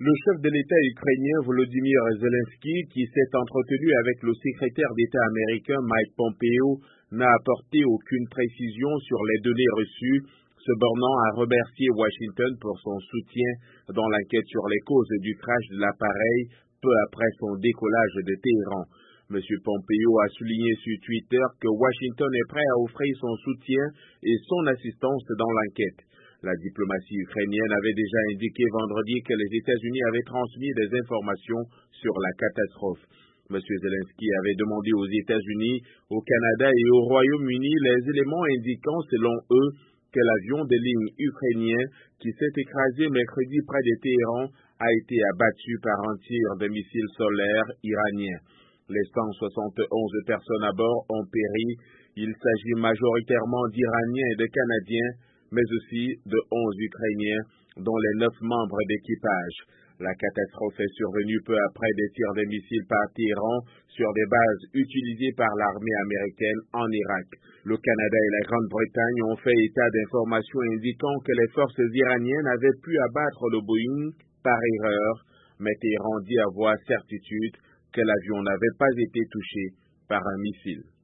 Le chef de l'État ukrainien Volodymyr Zelensky, qui s'est entretenu avec le secrétaire d'État américain Mike Pompeo, n'a apporté aucune précision sur les données reçues, se bornant à remercier Washington pour son soutien dans l'enquête sur les causes du crash de l'appareil peu après son décollage de Téhéran. M. Pompeo a souligné sur Twitter que Washington est prêt à offrir son soutien et son assistance dans l'enquête. La diplomatie ukrainienne avait déjà indiqué vendredi que les États-Unis avaient transmis des informations sur la catastrophe. M. Zelensky avait demandé aux États-Unis, au Canada et au Royaume-Uni les éléments indiquant, selon eux, que l'avion de ligne ukrainien qui s'est écrasé mercredi près de Téhéran a été abattu par un tir de missiles solaires iraniens. Les 171 personnes à bord ont péri. Il s'agit majoritairement d'Iraniens et de Canadiens, mais aussi de 11 Ukrainiens, dont les 9 membres d'équipage. La catastrophe est survenue peu après des tirs de missiles par Téhéran sur des bases utilisées par l'armée américaine en Irak. Le Canada et la Grande-Bretagne ont fait état d'informations indiquant que les forces iraniennes avaient pu abattre le Boeing par erreur, mais Téhéran dit avoir certitude que l'avion n'avait pas été touché par un missile.